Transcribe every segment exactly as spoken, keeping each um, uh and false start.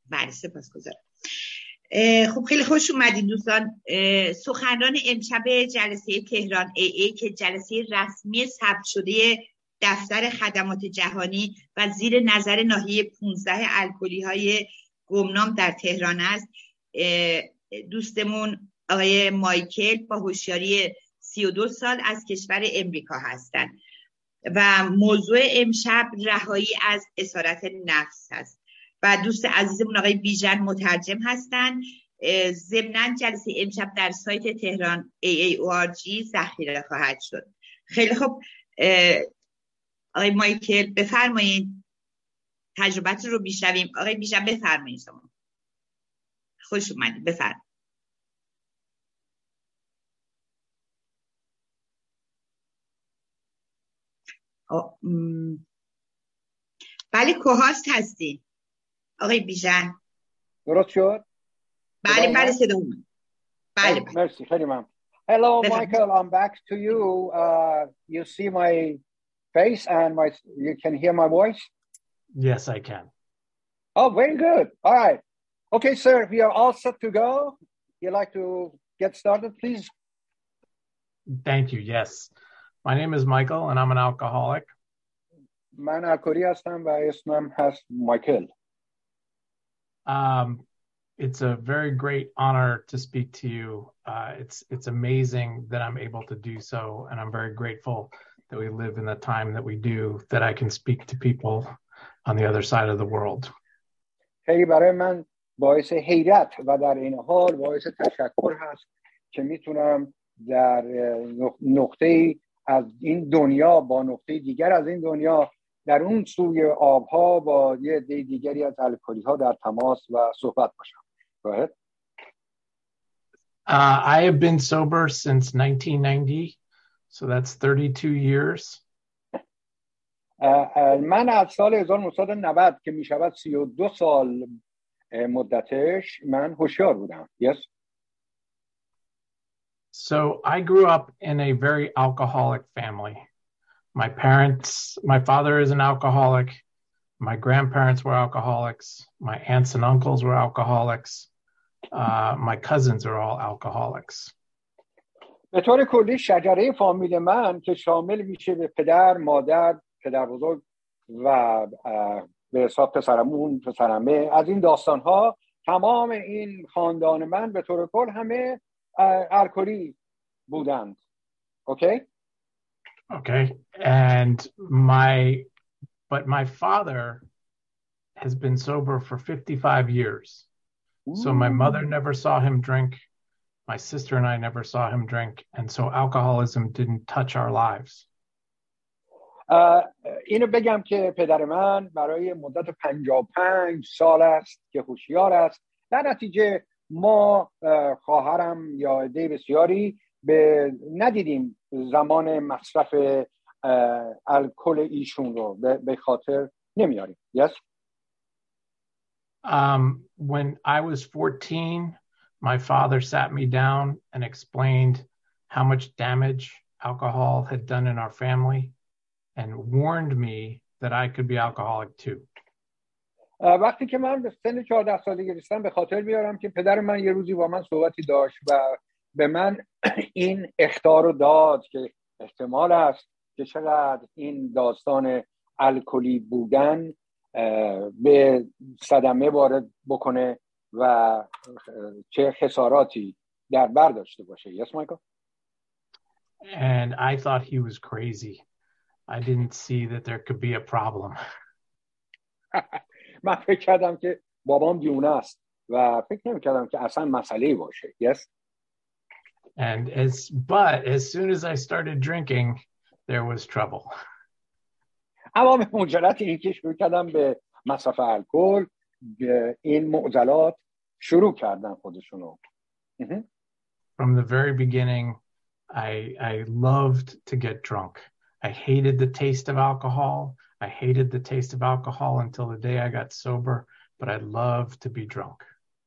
بله سپاسگزارم. خب خیلی خوش اومدین دوستان. سخنران امشب جلسه تهران ای ای که جلسه رسمی ثبت شده دفتر خدمات جهانی و زیر نظر ناحیه پانزده الکلی های گمنام در تهران است، دوستمون آقای مایکل با هوشیاری سی و دو سال از کشور امریکا هستند و موضوع امشب رهایی از اسارت نفس هست و دوست عزیزمون آقای بیژن مترجم هستند. ضمناً جلسه امشب در سایت تهران ای ای او آر جی ذخیره خواهد شد. خیلی خوب آقای مایکل بفرمایید، تجربت رو بیشنویم. آقای بیژن بفرمایید، شما خوش اومدید، بفرمایید. بله کوهاست هستین آقای بیژن. درست شد؟ بله بله صدا اومد. بله بله. مرسی خیلی ممنون. Hello Michael, I'm back to you. Uh, you see my face and my you can hear my voice? Yes, I can. Oh, very good. All right. Okay, sir, we are all set to go. You'd like to get started, please? Thank you. Yes. My name is Michael and I'm an alcoholic. من الکلی هستم و اسمم هست مایکل. Um, it's a very great honor to speak to you. Uh, it's it's amazing that I'm able to do so, and I'm very grateful that we live in the time that we do, that I can speak to people on the other side of the world. خیلی برای من باعث حیرت و در این حال باعث تشکر هست که میتونم در نقطه از این دنیا با نقطه دیگر از این دنیا در اون سوی آبها با یه عده دیگری از الکلی ها در تماس و صحبت باشم. Go ahead. Uh, I have been sober since nineteen ninety, so that's thirty-two years. من از سال هزار و نهصد و نود که می شود سی و دو سال مدتش من هوشیار بودم. Yes. So I grew up in a very alcoholic family. My parents, my father is an alcoholic. My grandparents were alcoholics. My aunts and uncles were alcoholics. Uh, my cousins are all alcoholics. به طور کلی شجره فامیل من که شامل میشه به پدر، مادر، پدر بزرگ و به حساب پسرمون، پسرمه، از این داستان ها، تمام این خاندان من به طور کل همه الکلی بودند. Okay? Okay. And my, but my father has been sober for fifty-five years. Ooh. So my mother never saw him drink. My sister and I never saw him drink. And so alcoholism didn't touch our lives. Uh, اینو بگم که پدر من برای مدت پنجاه و پنج سال است که هوشیار است. در نتیجه ما خواهرم یا عده بسیاری به ندیدیم زمان مصرف الکل ایشون رو به خاطر نمیاریم. Yes. Um, when I was fourteen, my father sat me down and explained how much damage alcohol had done in our family and warned me that I could be alcoholic too. وقتی که من به سن چهارده سالگی رسیدم به خاطر میارم که پدر من یه روزی با من صحبتی داشت و به من این اخطار رو داد که احتمال است که چقدر این داستان الکلی بودن به صدمه وارد بکنه و چه خساراتی در بر داشته باشه. Yes, Michael? And I thought he was crazy. I didn't see that there could be a problem. من فکر کردم که بابام دیونه است و فکر نمی‌کردم که اصلا مسئله‌ای باشه. Yes? And as but as soon as I started drinking, there was trouble. اما به مجرد اینکه شروع کردم به مصرف الکل، این معضلات شروع کردن خودشونو. From the very beginning, I I loved to get drunk. I hated the taste of alcohol. I hated the taste of alcohol until the day I got sober, but I loved to be drunk.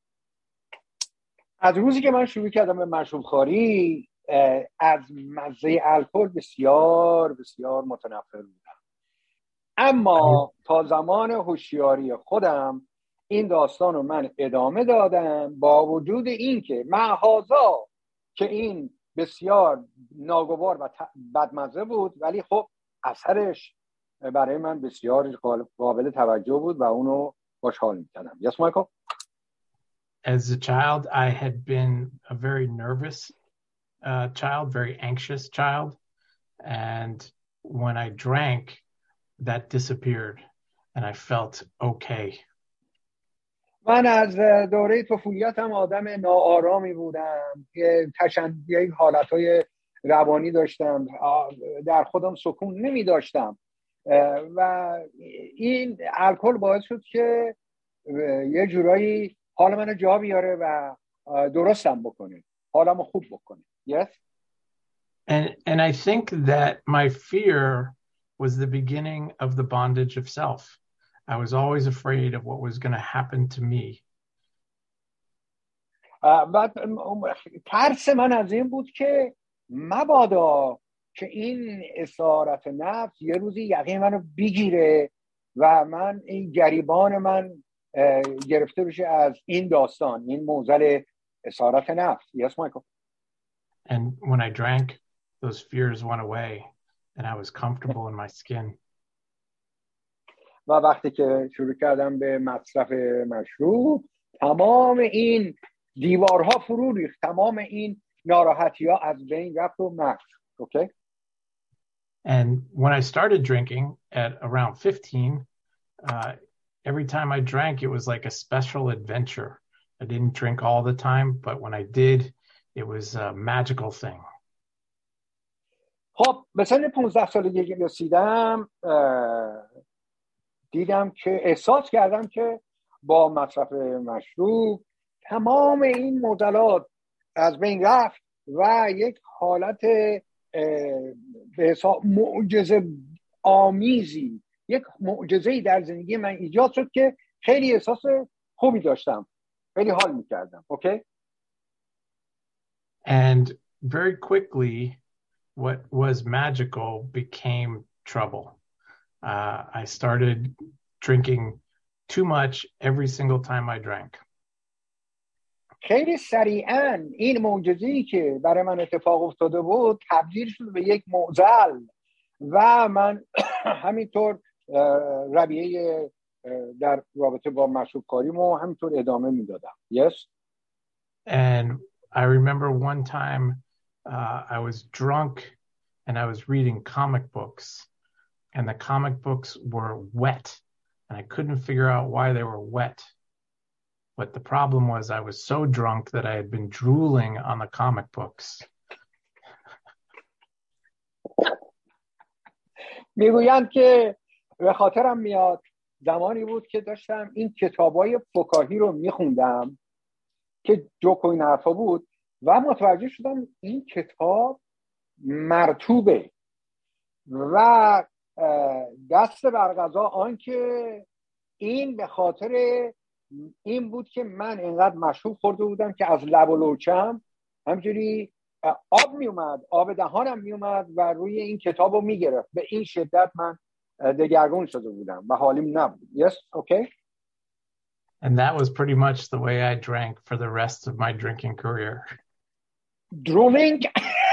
از روزی که من شروع کردم به مشروب خوری، از مزه الکل بسیار بسیار متنفر بودم. اما تا زمان هوشیاری خودم این داستان رو من ادامه دادم با وجود این که معهازا که این بسیار ناگوار و بدمزه بود، ولی خب اثرش برای من بسیار قابل توجه بود و اونو خوشحال می‌کردم. Yes, Michael? As a child, I had been a very nervous uh, child, very anxious child. And when I drank, that disappeared and I felt okay. من از دوره طفولیتم آدم ناآرامی بودم که تشنجی حالتهای روانی داشتم، در خودم سکون نمی داشتم و این الکل باعث شد که یه جورایی حال منو جا بیاره و درستم بکنه، حالمو خوب بکنه. Yes? And and I think that my fear was the beginning of the bondage of self. I was always afraid of what was going to happen to me. و ترس من از این بود که مبادا که این اسارت نفس یه روزی یقین منو بگیره و من این گریبان من گرفته بشه از این داستان، این معضل اسارت نفس. Yes, Michael? And when I drank, those fears went away and I was comfortable in my skin. و وقتی که شروع کردم به مصرف مشروب، تمام این دیوارها فرو ریخت، تمام این ناراحتی ها از بین رفت و مکس. Okay? And when I started drinking at around fifteen, uh, every time I drank, it was like a special adventure. I didn't drink all the time, but when I did, it was a magical thing. خب به سن پانزده سالگی رسیدم، دیدم که احساس کردم که با مصرف مشروب تمام این معضلات از بین رفت و یک حالت به حساب معجزه آمیزی، یک معجزه‌ای در زندگی من ایجاد شد که خیلی احساس خوبی داشتم، خیلی حال می‌کردم. Okay? And very quickly, what was magical became trouble. Uh, I started drinking too much every single time I drank. خیلی سریعاً این معجزه‌ای که برای من اتفاق افتاده بود تبدیل شد به یک معضل و من همینطور رویه در رابطه با مشروب کاریمو همینطور ادامه میدادم. Yes? And I remember one time uh, I was drunk and I was reading comic books and the comic books were wet and I couldn't figure out why they were wet. But the problem was I was so drunk that I had been drooling on the comic books. میگویند که به خاطرم میاد زمانی بود که داشتم این کتابای فکاهی رو میخوندم که جوک و این حرفا بود و متوجه شدم این کتاب مرطوبه و دست بر قضا آن که این به خاطر این بود که من اینقدر مشروب خورده بودم که از لب و لوچم همجوری آب می اومد، آب دهانم می اومد و روی این کتاب رو می گرفت. به این شدت من دگرگون شده بودم و حالیم نبود. Yes, okay? And that was pretty much the way I drank for the rest of my drinking career. Drooling?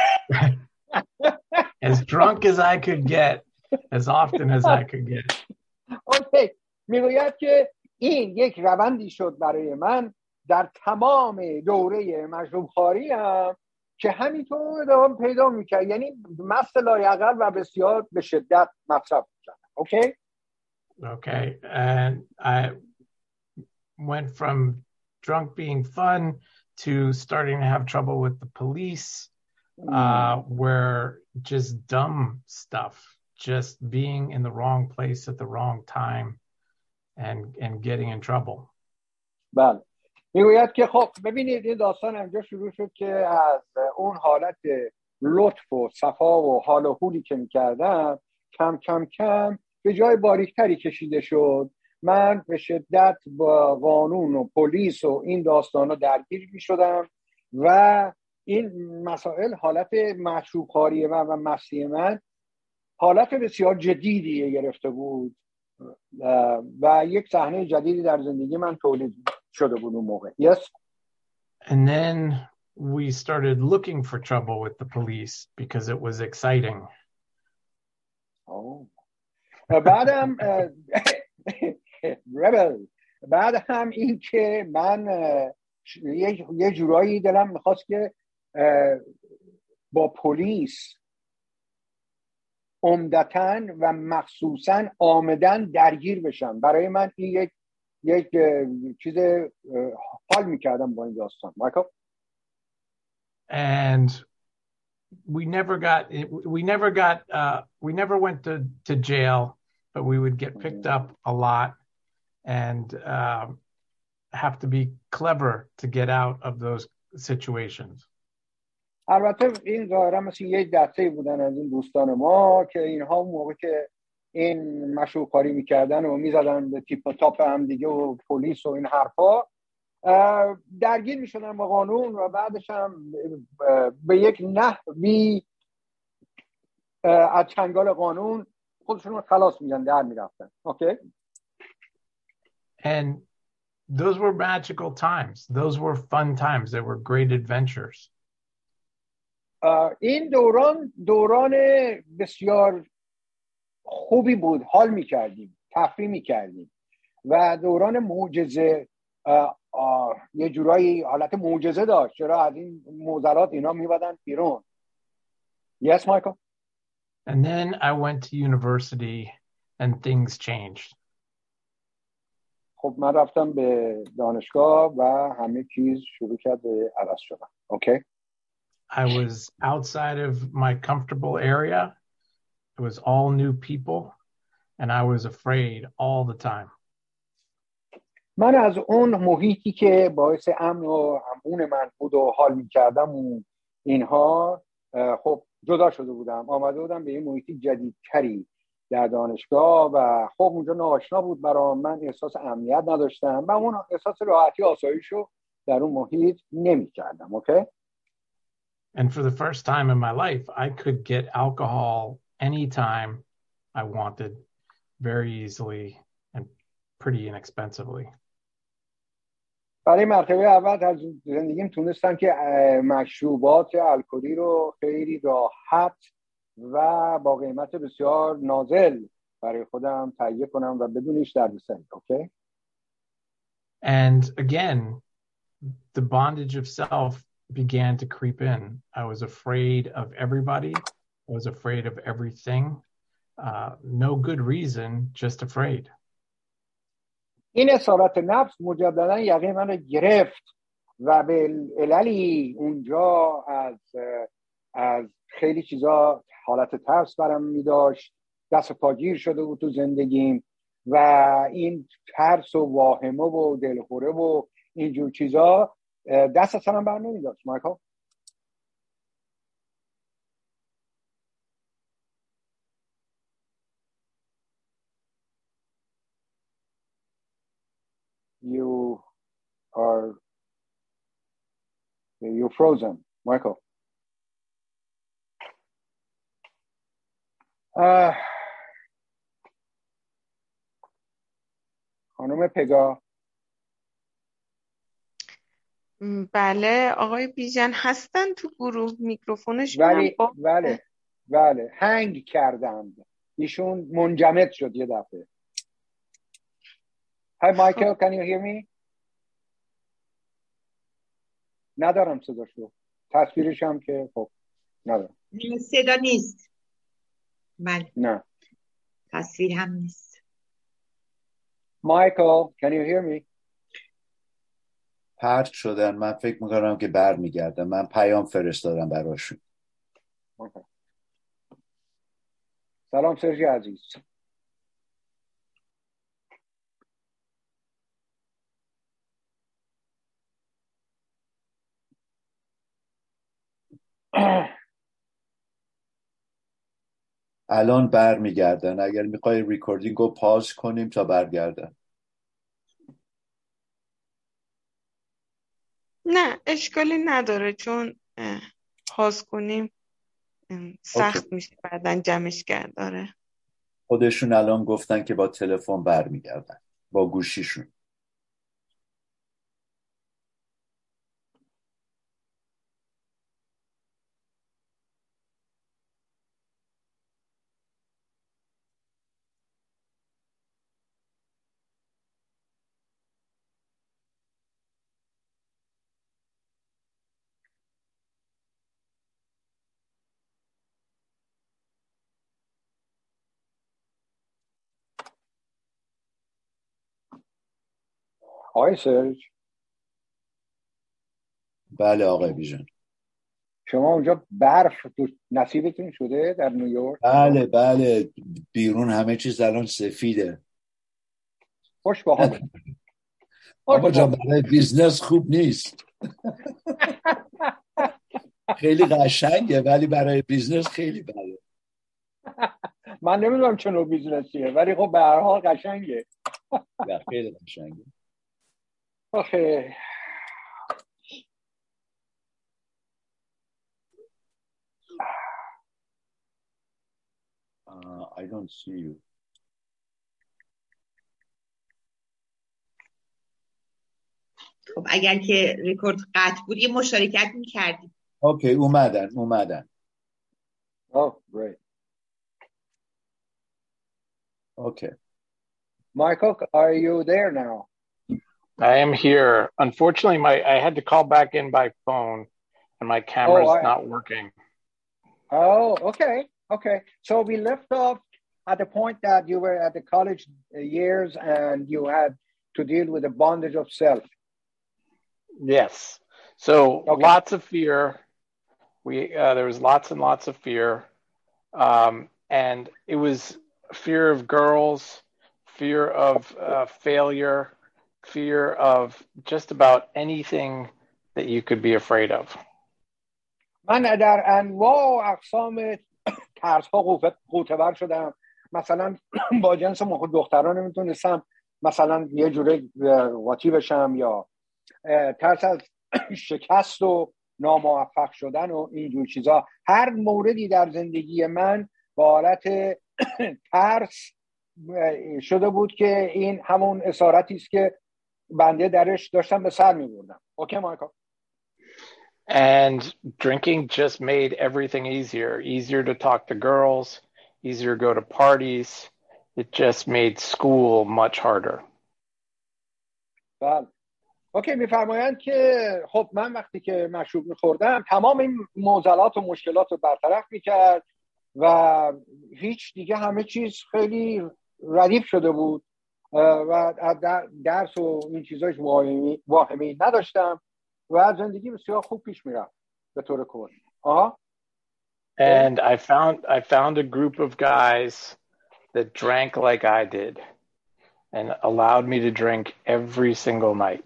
As drunk as I could get, as often as I could get. Okay. میگوید که این یک روندی شد برای من در تمام دوره مشروب خواری هم که همینطور ادامه پیدا میکرد، یعنی مست لایعقل و بسیار به شدت مصرف میکرد. Okay? Okay. And I went from drunk being fun to starting to have trouble with the police, uh, where just dumb stuff, just being in the wrong place at the wrong time and and getting in trouble. بله. میگوید که خب ببینید این داستان اینجا شروع شد که از اون حالت لطف و صفا و حال و حولی که میکردم کم کم کم به جای باریکتری کشیده شد. من به شدت با قانون و پلیس و این داستانا درگیر میشدم و این مسائل حالت مشروب خواری من و مستی من حالت بسیار جدیدی گرفته بود و یک صحنه جدیدی در زندگی من تولید شده بود اون موقع. Yes. And then we started looking for trouble with the police because it was exciting. Oh. بعدم rebel بعد هم این که من یه, یه جورایی دلم میخواست که با پلیس عمدتاً و مخصوصاً آمدن درگیر بشم. برای من این یک یک چیز حال میکردم با این داستان. مایکل. And we never got we never got uh, we never went to to jail, but we would get picked up a lot and uh, have to be clever to get out of those situations. البته این ظاهرا مثل یک دسته بودن از این دوستان ما که اینها اون موقع که این مشروع کاری میکردن و میزدن به تیپ و تاپ هم دیگه و پلیس و این حرفا درگیر میشدن با قانون و بعدش هم به یک نحوی از چنگال قانون خودشون رو خلاص میدن در میرفتن. اوکی. And those were magical times. Those were fun times. They were great adventures. این دوران دوران بسیار خوبی بود. حال میکردیم، تفریح میکردیم و دوران معجزه یه جورایی حالت معجزه داشت. چرا از این معضلات اینا میبادن بیرون. Yes, Michael. And then I went to university and things changed. خب من رفتم به دانشگاه و همه چیز شروع کرد به عوض شدن. Okay. I was outside of my comfortable area. It was all new people and I was afraid all the time. من از اون محیطی که باعث امن و امون من بود و حال می‌کردم و اینها خب جدا شده بودم. آمده بودم به این محیطی جدیدتری در دانشگاه و خب اونجا ناآشنا بود برام. من احساس امنیت نداشتم و اون احساس راحتی آسایشو در اون محیط نمی‌کردم. اوکی. And for the first time in my life, I could get alcohol anytime I wanted, very easily and pretty inexpensively. برای مرتبه اول در زندگیم تونستم که مشروبات الکلی رو خیلی راحت و با قیمت بسیار نازل برای خودم تهیه کنم و بدون هیچ دردسری. اوکی. And again, the bondage of self began to creep in. I was afraid of everybody. I was afraid of everything. Uh, no good reason, just afraid. این اسارت نفس مجددا یقین من رو گرفت و به عللی اونجا از از خیلی چیزا حالت ترس برم می داشت. دست پاگیر شده بود تو زندگیم و این ترس و واهمه و دلخوره و اینجور چیزا دست اصلا هم بر نمی داشت. مایکل. You are you're frozen, Michael. Uh, خانم پگاه. بله آقای بیژن هستن تو گروه. میکروفونش ولی بله بله هنگ کردند. ایشون منجمد شد یه دفعه. Hi Michael, can you hear me? ندارم صداش رو. تصویرش هم که خب ندارم. صدا نیست. بله. نه. تصویر هم نیست. Michael, can you hear me? پرت شدن. من فکر میکنم که بر میگردم. من پیام فرستادم براشون. Okay. سلام سرژی عزیز. الان بر میگردن. اگر میخوای ریکوردینگ رو پاز کنیم تا برگردن. نه اشکالی نداره چون پاز کنیم سخت okay. میشه بعدن جمعش کرد. آره خودشون الان گفتن که با تلفن برمیگردن با گوشیشون. آقای سرج. بله آقای بیژن. شما اونجا برف نصیبتون شده در نیویورک؟ بله بله، بیرون همه چیز الان سفیده. خوش به حال. اما جان برای بیزنس خوب نیست. خیلی قشنگه ولی برای بیزنس خیلی بده. من نمیدونم چه نوع بیزنسیه ولی خب به هر حال قشنگه. خیلی قشنگه. آخه uh, I don't see you. خب اگر که ریکورد قطع بود یه مشارکت میکردیم. اوکی اومدن اومدن. Oh, great. Okay. Michael, are you there now? I am here. Unfortunately, my I had to call back in by phone, and my camera's Oh, I- not working. Oh, okay. Okay. So we left off at the point that you were at the college years and you had to deal with the bondage of self. Yes. So Okay. lots of fear. We uh, there was lots and lots of fear, um, and it was fear of girls, fear of uh, failure, fear of just about anything that you could be afraid of. من در انواع و اقسام ترس ها غوطه‌ور شدم. مثلا با جنس مخ دختران نمیتونستم مثلا یه جوره قاطی بشم یا ترس از شکست و ناموفق شدن و اینجور چیزا. هر موردی در زندگی من با حالت ترس شده بود که این همون اسارتی است که بنده درش داشتم به سر می‌بردم. اوکی مایکل. And drinking just made everything easier, easier to talk to girls, easier to go to parties. It just made school much harder. بله. اوکی میفرمایند که خب من وقتی که مشروب میخوردم تمام این معضلات و مشکلات رو برطرف میکرد و هیچ دیگه همه چیز خیلی ردیف شده بود و درس و این چیزاش واهمه‌ای نداشتم و زندگی بسیار خوب پیش میرفت به طور کل. آها. And I found I found a group of guys that drank like I did and allowed me to drink every single night.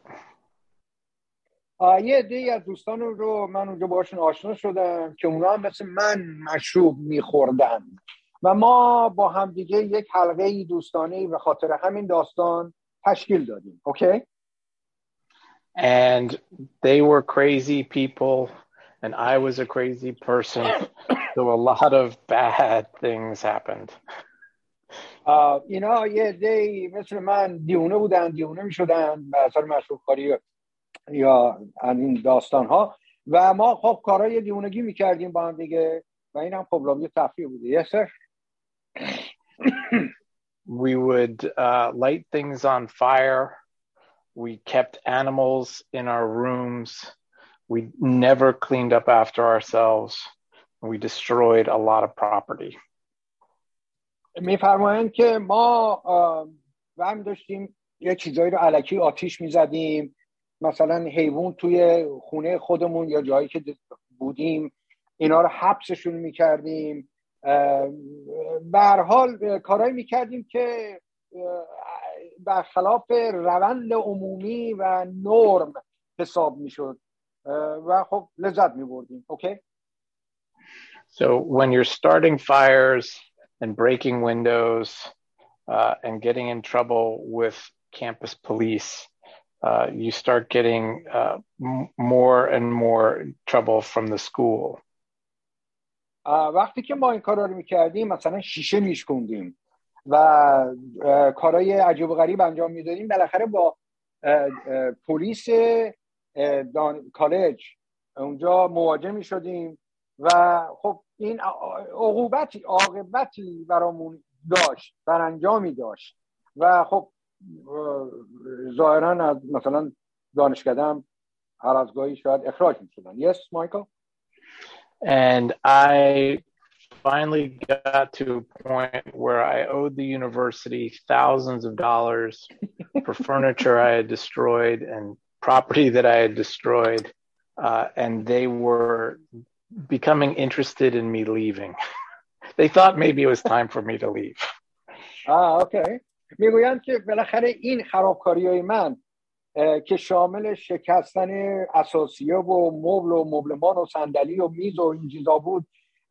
یه عده‌ای از دوستان رو من اونجا باشون آشنا شدم که اونا هم مثل من مشروب میخوردن و ما با هم دیگه یک حلقه دوستانه به خاطر همین داستان تشکیل دادیم. اوکی؟ And they were crazy people and I was a crazy person. So a lot of bad things happened. اینا یه عده‌ای مثل من دیونه بودن، دیونه میشدن به اثر مشروب خوری یا این داستان ها و ما خب کارهای دیونگی میکردیم با هم دیگه و این هم خب لابی تفریح بوده. Yes sir. We would uh, light things on fire. We kept animals in our rooms. We never cleaned up after ourselves. We destroyed a lot of property. میفرمایند که ما هم داشتیم یه چیزایی رو الکی آتیش میزدیم، مثلا حیوان توی خونه خودمون یا جایی که بودیم اینا رو حبسشون میکردیم. به هر حال کارهایی میکردیم که برخلاف روند عمومی و نرم حساب میشد و خب لذت میبردیم. اوکی. So when you're starting fires and breaking windows uh, and getting in trouble with campus police, uh, you start getting uh, m- more and more trouble from the school. وقتی که ما این کارا رو میکردیم مثلا شیشه میشکوندیم، و کارهای عجیب و غریب انجام میدادیم، بالاخره با پلیس دان... کالج اونجا مواجه میشدیم و خب این عقوبتی عاقبتی برامون داشت، برانجامی داشت و خب ظاهرا از مثلا دانشکده‌ام هر از گاهی شاید اخراج میشدن. Yes, Michael? And I finally got to a point where I owed the university thousands of dollars for furniture I had destroyed and property that I had destroyed, uh, and they were becoming interested in me leaving. They thought maybe it was time for me to leave. Ah, okay. میگویند که بالاخره این خرابکاری‌های من که شامل شکستن اساسیه و مبل و مبلمان و صندلی و میز و این چیزا بود،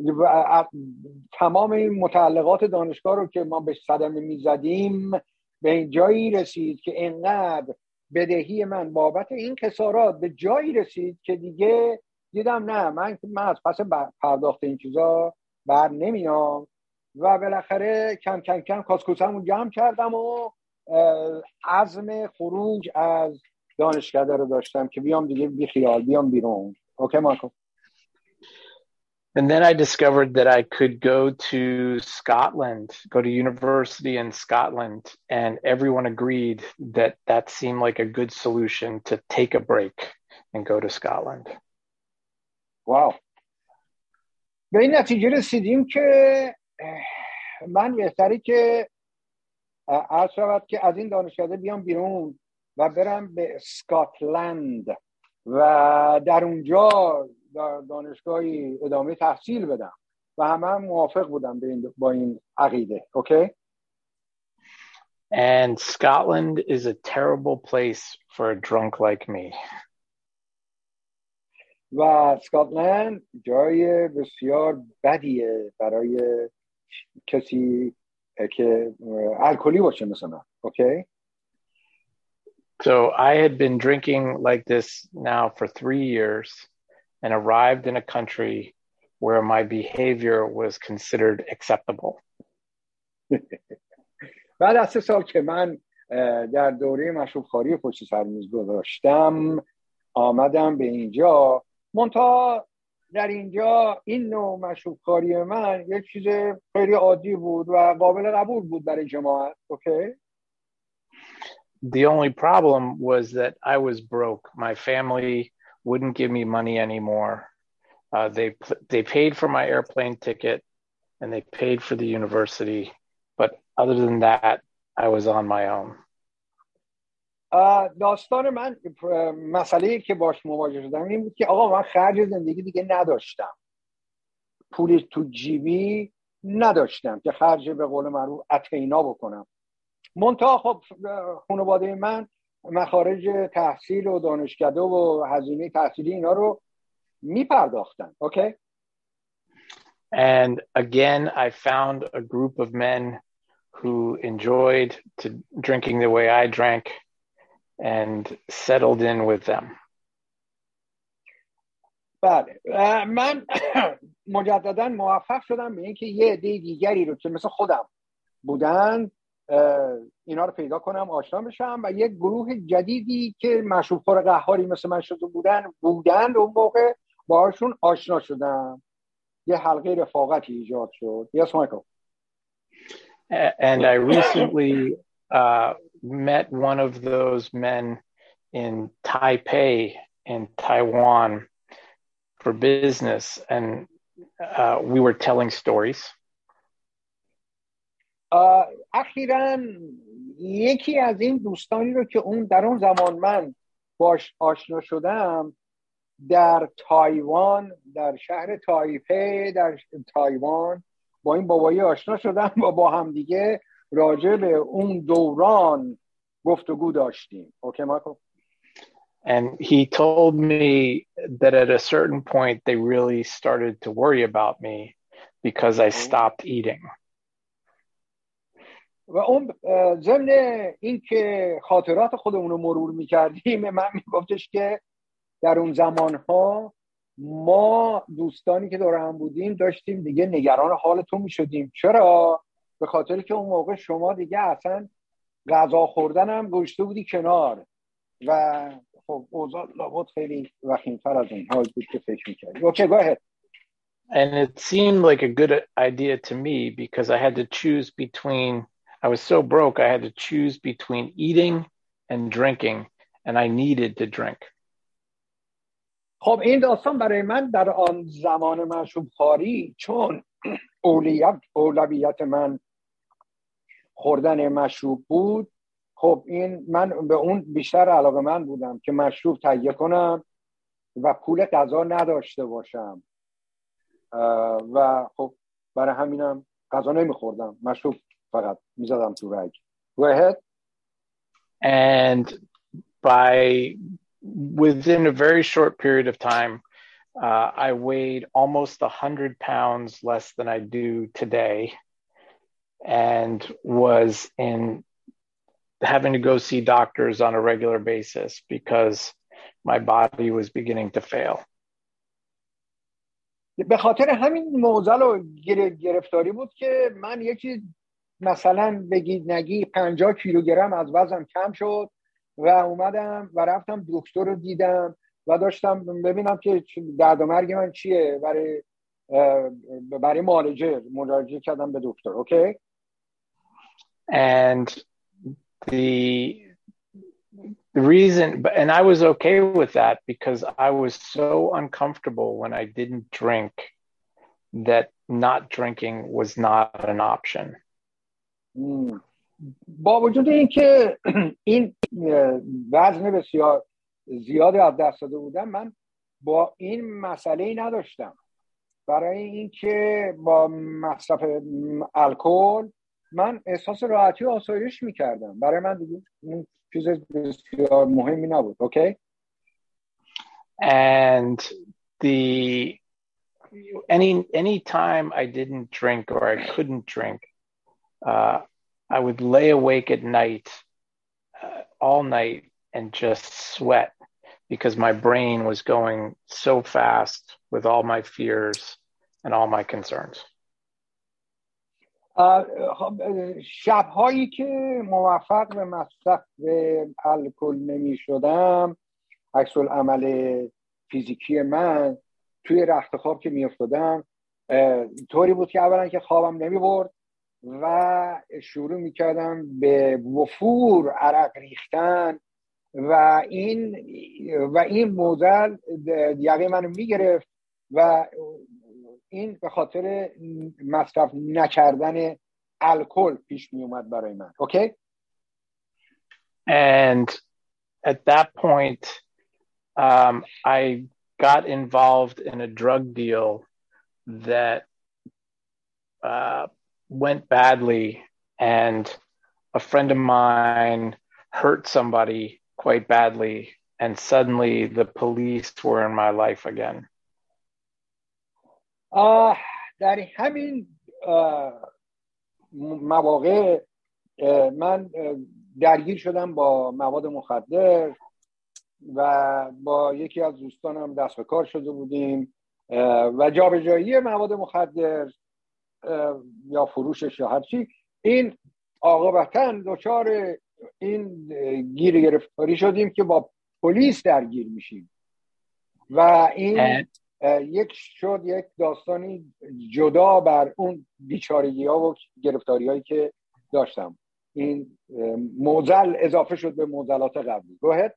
تمام این متعلقات دانشگاه رو که ما به صدمه میزدیم به این جایی رسید که اینقدر بدهی من بابت این خسارات به جایی رسید که دیگه دیدم نه، من من از پس پرداخت این چیزا بر نمیام و بالاخره کم کم کم کاسکوسمو جمع کردم و عزم خروج از دانشکده رو داشتم که بیام دیگه بی خیال بیام بیرون. اوکی مارکو. And then I discovered that I could go to Scotland, go to university in Scotland, and everyone agreed that that seemed like a good solution to take a break and go to Scotland. Wow. به این نتیجه رسیدیم که من بهتری که عرض شود که از این دانشکده بیام بیرون و برم به اسکاتلند و در اونجا دانشگاهی ادامه تحصیل بدم و همه هم موافق بودم با این عقیده. اوکی؟ And Scotland is a terrible place for a drunk like me. و اسکاتلند جای بسیار بدیه برای کسی که الکلی باشه مثل من. اوکی؟ So I had been drinking like this now for three years and arrived in a country where my behavior was considered acceptable. بعد از سه سال که من در دوره مشروب خواری پشت سر میز گذاشتم آمدم به اینجا، منتها در اینجا این نوع مشروب خواری من یک چیز خیلی عادی بود و قابل قبول بود برای جماعت. اوکی؟ The only problem was that I was broke. My family wouldn't give me money anymore. Uh, they they paid for my airplane ticket and they paid for the university, but other than that, I was on my own. داستان من مسئله که باش مواجه شدم این بود که آقا من خرج زندگی دیگه نداشتم، پولی تو جیبی نداشتم که خرج به قول معروف اتینا بکنم. منتها خب خانواده من مخارج تحصیل و دانشکده و هزینه تحصیلی اینا رو میپرداختن. اوکی؟ And again, I found a group of men who enjoyed to drinking the way I drank and settled in with them. بله من مجددا موفق شدم به اینکه یه عده دیگری رو که مثل خودم بودن اینا رو پیدا کنم، آشنا بشم و یک گروه جدیدی که مشروب خور قهاری مثل من شده بودن بودن اون موقع باهاشون آشنا شدم، یه حلقه رفاقتی ایجاد شد. Yes, Michael. And I recently uh, met one of those men in Taipei in Taiwan for business, and uh, we were telling stories. اخیراً یکی از این دوستانی رو که اون در اون زمان من باش آشنا شدم در تایوان، در شهر تایپی در تایوان با این بابایی آشنا شدم و با هم دیگه راجع به اون دوران گفتگو داشتیم. اوکی مارکو؟ And he told me that at a certain point they really started to worry about me because I stopped eating. و اون ضمن این که خاطرات خودمون رو مرور میکردیم من میگفتش که در اون زمانها ما دوستانی که دور هم بودیم داشتیم دیگه نگران حال تو میشدیم. چرا؟ به خاطر که اون موقع شما دیگه اصلا غذا خوردن هم گوشته بودی کنار و خب اوضاع لابد خیلی وخیم‌تر از اون حال بود که فکر می‌کردی. اوکی go ahead. And it seemed like a good idea to me because I had to choose between, I was so broke, I had to choose between eating and drinking, and I needed to drink. خب این داستان برای من در آن زمان مشروب خواری، چون اولویت اولویت من خوردن مشروب بود، خب این من به اون بیشتر علاقه من بودم که مشروب تهیه کنم و پول غذا نداشته باشم و خب برای همینم غذا نمیخوردم، مشروب فقط میزدم تو رگ. Go ahead. And by within a very short period of time, uh, I weighed almost a hundred pounds less than I do today, and was in having to go see doctors on a regular basis because my body was beginning to fail. به خاطر همین معضل و گرفتاری بود که من یکی مثلا بگید نگی پنجاه کیلوگرم از وزنم کم شد و اومدم و رفتم دکتر رو دیدم و داشتم ببینم که درد و مرگ من چیه، برای برای معالجه مراجعه کردم به دکتر. اوکی. And the the reason, and I was okay with that because I was so uncomfortable when I didn't drink that not drinking was not an option. با وجود این که این وزن بسیار زیادی از دست داده بودم، من با این مسئله نداشتم، برای اینکه با مصرف الکل من احساس راحتی و آسایش میکردم. برای من دیگه این چیز بسیار مهمی نبود. اوکی. And the any any time I didn't drink or I couldn't drink, uh, I would lay awake at night, uh, all night, and just sweat because my brain was going so fast with all my fears and all my concerns. شب‌هایی که موفق به مصرف الکل نمی شدم، عکس العمل فیزیکی من توی رخت خواب که می افتادم طوری بود که اولا که خوابم نمی برد و شروع می کردم به وفور عرق ریختن و این و این معضل یقه منو می گرفت و این به خاطر مصرف نکردن الکل پیش می اومد برای من. اوکی. And at that point um, I got involved in a drug deal that uh, went badly, and a friend of mine hurt somebody quite badly, and suddenly the police were in my life again. آه در همین مواقع من درگیر شدم با مواد مخدر و با یکی از دوستانم دست به کار شده بودیم و جابجایی مواد مخدر یا فروشش یا هرچی، این عاقبتاً دچار این گیر گرفتاری شدیم که با پلیس درگیر میشیم و این یک شد یک داستانی جدا بر اون بیچارگی ها و گرفتاری هایی که داشتم. این معضل اضافه شد به معضلات قبلی. Go ahead.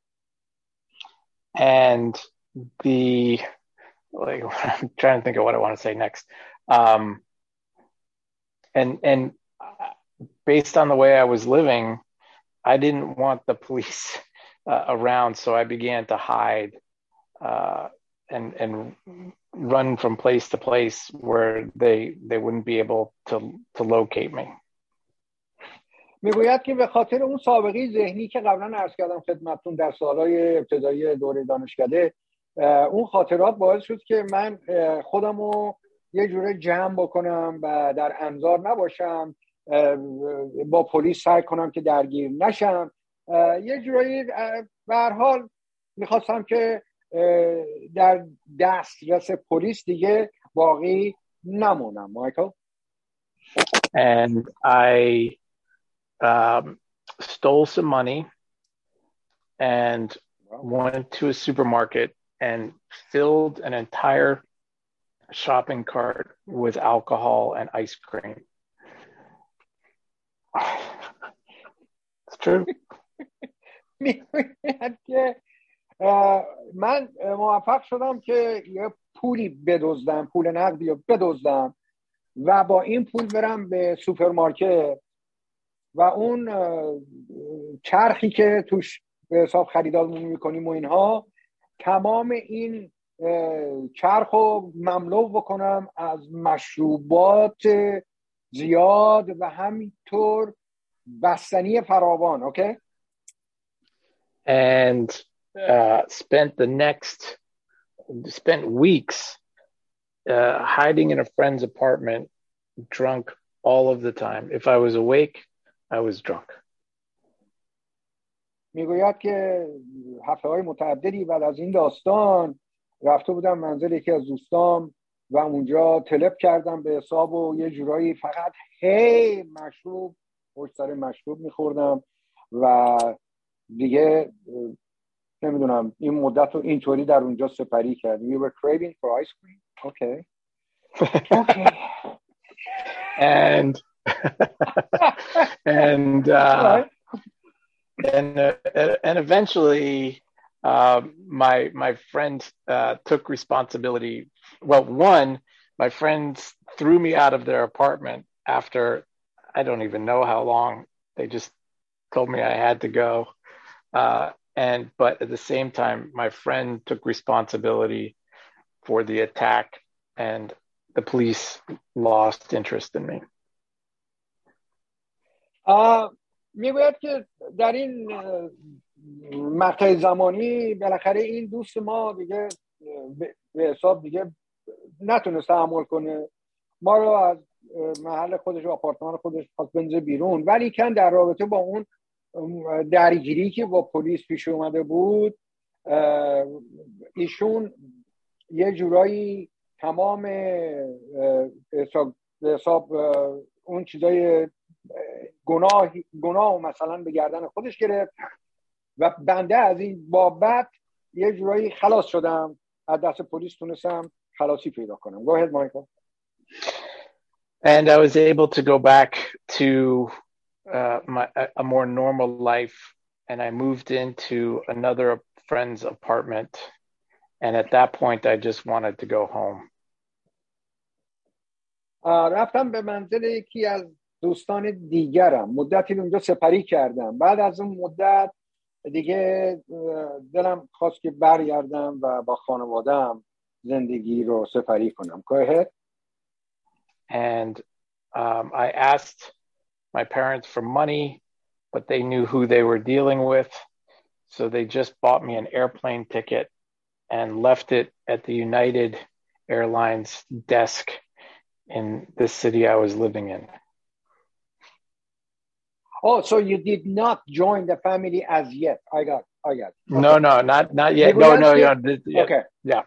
And the like I'm trying to think of what I want to say next. Um, and and based on the way I was living, I didn't want the police uh, around, so I began to hide uh, and and run from place to place where they they wouldn't be able to to locate me. میگوید که به خاطر اون سابقه ذهنی که قبلا عرض کردم خدمتتون در سالهای ابتدایی دوره دانشکده، اون خاطرات باعث شد که من خودم رو یه جوره جمع بکنم و در انظار نباشم، با پلیس سعی کنم که درگیر نشم، یه جورایی به هر حال میخواستم که در دسترس پلیس دیگه باقی نمونم. مایکل. and I um, stole some money and went to a supermarket and filled an entire shopping cart with alcohol and ice cream. It's true. میگوید که من موفق شدم که یه پولی بدزدم، پول نقدی رو بدزدم و با این پول برم به سوپرمارکت و اون چرخی که توش به حساب خریدارمون میکنیم و اینها، تمام این چرخ رو مملو بکنم از مشروبات زیاد و همینطور بستنی فراوان. اوکی؟ And uh, spent the next spent weeks uh, hiding in a friend's apartment, drunk all of the time. If I was awake, I was drunk. میگوید که هفته های متعددی بعد از این داستان رفته بودم منزل یکی از دوستام و اونجا تلپ کردم به حساب و یه جورایی فقط هی مشروب پشت سر مشروب میخوردم و دیگه نمیدونم این مدت رو اینطوری در اونجا سپری کردیم. You were craving for ice cream? Okay. Okay. and and uh, and uh, and eventually uh, my my friend uh, took responsibility. Well, one, my friends threw me out of their apartment after I don't even know how long. They just told me I had to go. Uh, and but at the same time, my friend took responsibility for the attack, and the police lost interest in me. Uh, میگوید که در این مقطع زمانی بالاخره این دوست ما دیگه به حساب دیگه نتونست تحمل کنه، ما رو از محل خودش و آپارتمان خودش خواست بنزه بیرون. ولی کن در رابطه با اون درگیری که با پلیس پیش اومده بود، ایشون یه جورایی تمام حساب, حساب اون چیزای گناه گناه مثلا به گردن خودش گرفت و بنده از این بابت یه جورایی خلاص شدم، از دست پلیس تونستم خلاصی پیدا کنم. Go ahead, Michael. And I was able to go back to uh, my, a more normal life, and I moved into another friend's apartment. And at that point, I just wanted to go home. Uh, رفتم به منزل یکی از دوستان دیگرم، مدتی اونجا سپری کردم. بعد از اون مدت دیگه دلم خواست که برگردم و با خانواده‌ام زندگی رو سپری کنم. Go ahead. And um, I asked my parents for money, but they knew who they were dealing with. So they just bought me an airplane ticket and left it at the United Airlines desk in the city I was living in. Oh, so you did not join the family as yet. I got, I got. Okay. No, no, not not yet. No, no, no. Okay. Yeah.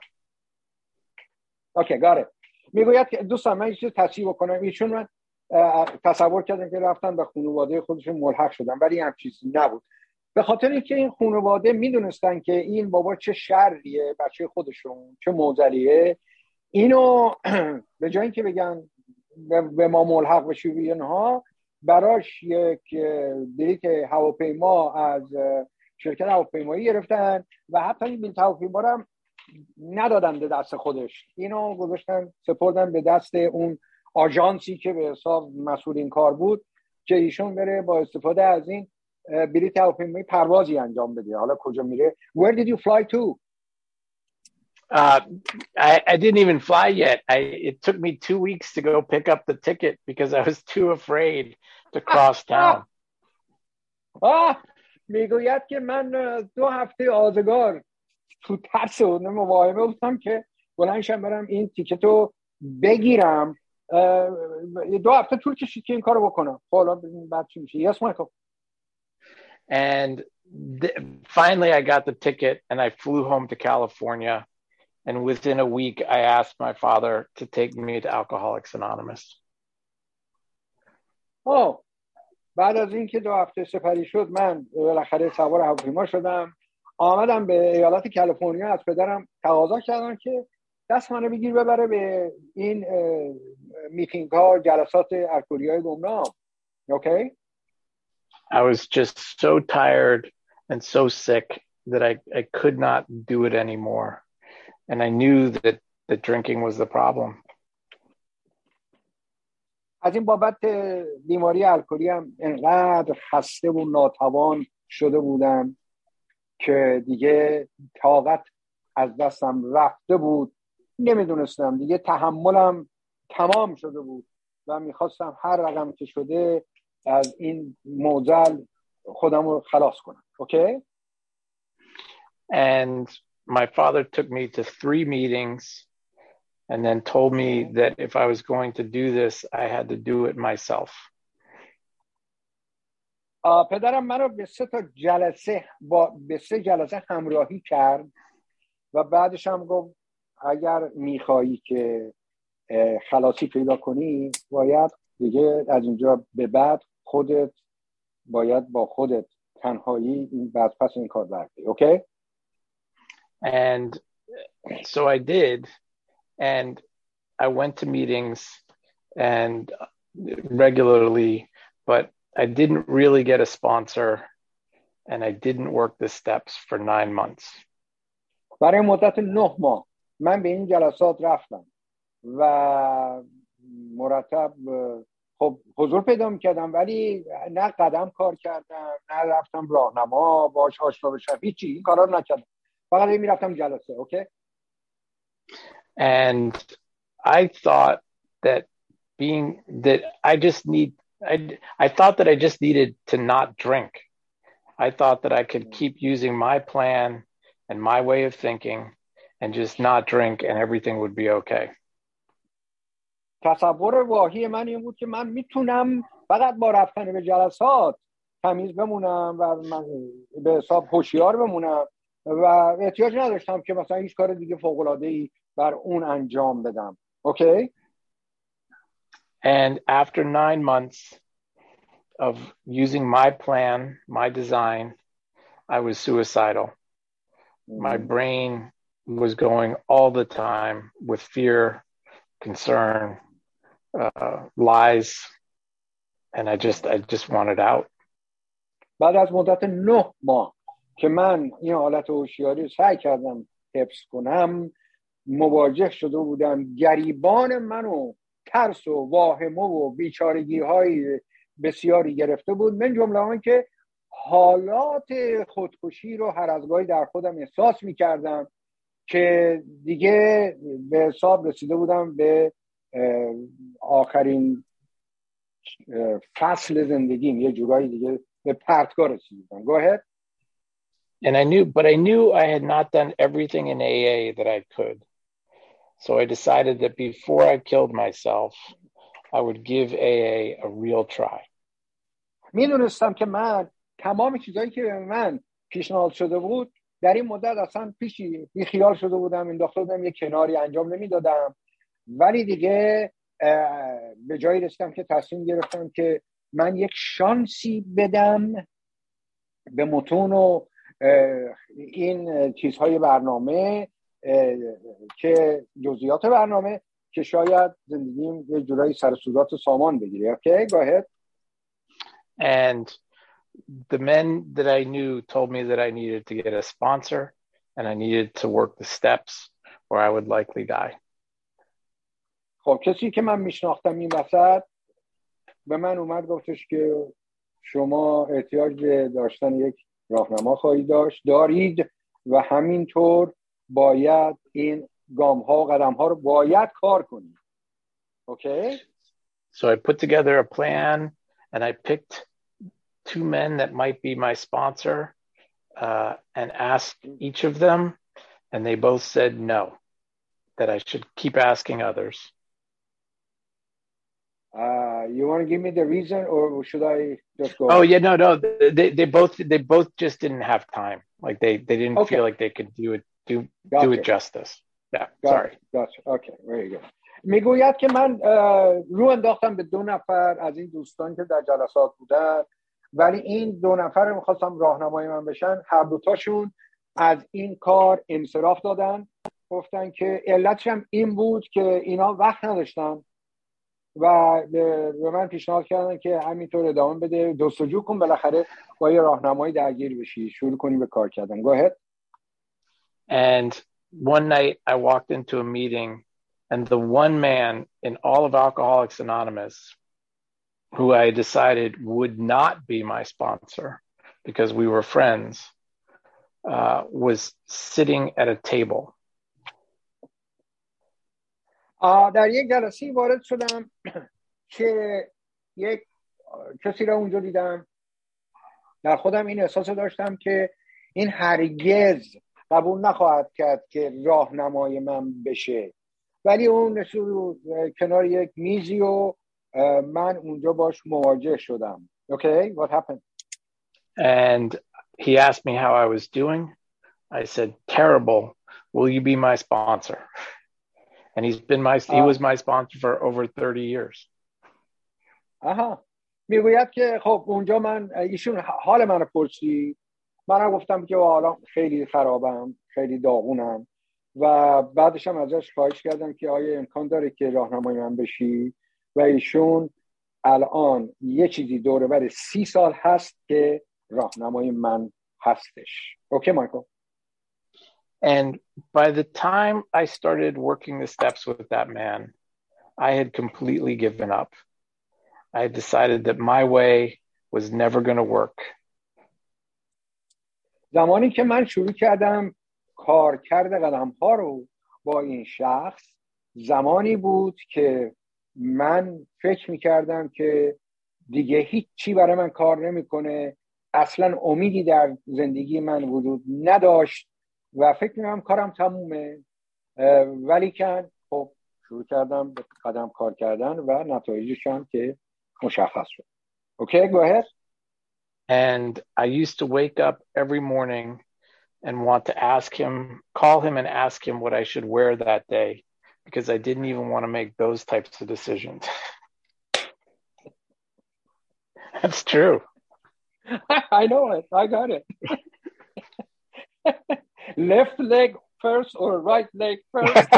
Okay, got it. میگوید که دوستان من چیز تصحیح بکنم، ایشون من تصور کردم که رفتن به خانواده خودشون ملحق شدن، ولی هم چیزی نبود. به خاطر اینکه این خانواده میدونستن که این بابا چه شریه، بچه خودشون چه موزلیه، اینو به جای اینکه بگن به ما ملحق بشی و اینها، براش یک بلیط هواپیما از شرکت هواپیمایی گرفتن و حتی این بلیط هواپیما رو هم ندادن به دست خودش، اینو گذاشتن سپردن به دست اون آژانسی که به حساب مسئول این کار بود که ایشون بره با استفاده از این بلیط هواپیمایی پروازی انجام بده. حالا کجا میره؟ Where did you fly to? Uh, I, I didn't even fly yet. I, it took me two weeks to go pick up the ticket because I was too afraid to cross town. آه میگوید که من دو هفته آزگار تو ترس و مواهمه بودم که بلندشم برم این تیکت رو بگیرم. دو هفته طول کشید که این کار رو بکنم. حالا ببینیم بعد چی میشه. Yes, Michael. And th- finally I got the ticket and I flew home to California. And within a week, I asked my father to take me to Alcoholics Anonymous. آه بعد از اینکه دو هفته سپری شد من بالاخره سوار هواپیما شدم، آمدم به ایالت کالیفرنیا. از پدرم تقاضا کردم که دست منو بگیر ببره به این میتینگ ها، جلسات الکلی های گمنام. Okay? I was just so tired and so sick that I, I could not do it anymore. And I knew that the drinking was the problem. از این بابت بیماری الکلی هم انقدر خسته و ناتوان شده بودم که دیگه طاقت از دستم رفته بود. نمیدونستم دیگه، تحملم تمام شده بود و میخواستم هر رقم که شده از این معضل خودم رو خلاص کنم. Okay? And my father took me to three meetings and then told me that if I was going to do this, I had to do it myself. پدرم منو به سه تا جلسه با به سه جلسه همراهی کرد و بعدش هم گفت اگر میخوایی که خلاصی پیدا کنی باید دیگه از اینجا به بعد خودت باید با خودت تنهایی این بعد پس این کار بردی. Okay? And so I did, and I went to meetings and regularly, but I didn't really get a sponsor and I didn't work the steps for nine months. برای مدت نه ماه من به این جلسات رفتم و مرتب خب حضور پیدا میکردم، ولی نه قدم کار کردم نه رفتم راهنما باش آشنا بشم، هیچی این کارا رو نکردم، فقط میرفتم جلسه. Okay? And I thought that being that I just need I I thought that I just needed to not drink. I thought that I could keep using my plan and my way of thinking and just not drink and everything would be okay. تصور واهی من این بود که من میتونم فقط با رفتن به جلسات تمیز بمونم و من به حساب هوشیار بمونم و احتیاج نداشتم که مثلا هیچ کار دیگه فوق‌العاده‌ای بر اون انجام بدم. Okay? And after nine months of using my plan, my design, I was suicidal. Mm. My brain was going all the time with fear, concern, uh, lies, and I just I just wanted out. بعد از مدت نه ماه که من این حالت هوشیاری سعی کردم حفظ کنم، مواجه شده بودم گریبان منو ترس و واهمه و بیچارگی های بسیاری گرفته بود، من جمله آن که حالات خودکشی رو هر از گاهی در خودم احساس می کردم که دیگه به حساب رسیده بودم به آخرین فصل زندگیم، یه جورایی دیگه به پرتگاه رسیدم. Go ahead. And I knew, but I knew I had not done everything in A A that I could. So I decided that before I killed myself, I would give A A a real try. میدونستم که من تمام چیزایی که به من پیشنهاد شده بود در این مدت اصلا پیشی بی خیال شده بودم، انداخته بودم یه کناری، انجام نمیدادم، ولی دیگه به جایی رسیدم که تصمیم گرفتم که من یک شانسی بدم به متون و این چیزهای برنامه که جزئیات برنامه که شاید زندگیم یه جورایی سر صورت سامان بگیره. Okay, go ahead. And the men that I knew told me that I needed to get a sponsor and I needed to work the steps or I would likely die. خب کسی که من میشناختم این وسط به من اومد گفتش که شما احتیاج به داشتن یک راهنما خواهی داشت دارید و همینطور باید این گام ها و قدم ها رو باید کار کنید. Okay? So I put together a plan and I picked two men that might be my sponsor uh, and asked each of them and they both said no, that I should keep asking others. Uh, you want to give me the reason or should I just go? Oh yeah, no, no. They they both they both just didn't have time. Like they, they didn't okay. feel like they could do it do gotcha. do it justice. Yeah, gotcha. sorry. Gotcha. Okay, very good. میگوید که من رو انداختم به دو نفر از این دوستان که در جلسات بودن، ولی این دو نفر رو میخواستم راهنمای من بشن، هر دوتاشون از این کار انصراف دادن، گفتن که علتش هم این بود که اینا وقت نداشتن و به من پیشنهاد کردن که همینطور ادامه بده، جستجو کن، بالاخره با یه راهنمایی درگیر بشی، شروع کنی به کار کردن. Go ahead. And one night I walked into a meeting, and the one man in all of Alcoholics Anonymous who I decided would not be my sponsor because we were friends, uh, was sitting at a table. در یک جلسه وارد شدم که یک کسی را اونجا دیدم، در خودم این احساس داشتم که این هرگز قبول نخواهد کرد که راهنمای من بشه، ولی اون نشون کنار یک میزی و من اونجا باش مواجه شدم. Okay, what happened? And he asked me how I was doing. I said, terrible. Will you be my sponsor? And he's been my, he was my sponsor for over thirty years. آها. میگوید که خب اونجا من ایشون حال منو پرسید، منم گفتم که حالا خیلی خرابم، خیلی داغونم، و بعدش هم ازش خواهش کردم که آیا امکان داره که راهنمای من بشی، و ایشون الان یه چیزی دوره بر سی سال هست که راهنمای من هستش. اوکی مایکل. And by the time I started working the steps with that man, I had completely given up. I had decided that my way was never going to work. زمانی که من شروع کردم کار کرده قدم ها رو با این شخص، زمانی بود که من فکر می کردم که دیگه هیچ چی برای من کار نمی کنه، اصلا امیدی در زندگی من وجود نداشت و فکر می کنم کارم تمومه، ولی که خب شروع کردم به قدم کار کردن و نتایجش هم که مشخص شد. Okay, go ahead. And I used to wake up every morning and want to ask him, call him and ask him what I should wear that day, because I didn't even want to make those types of decisions. That's true. I know it. I got it. Left leg first or right leg first.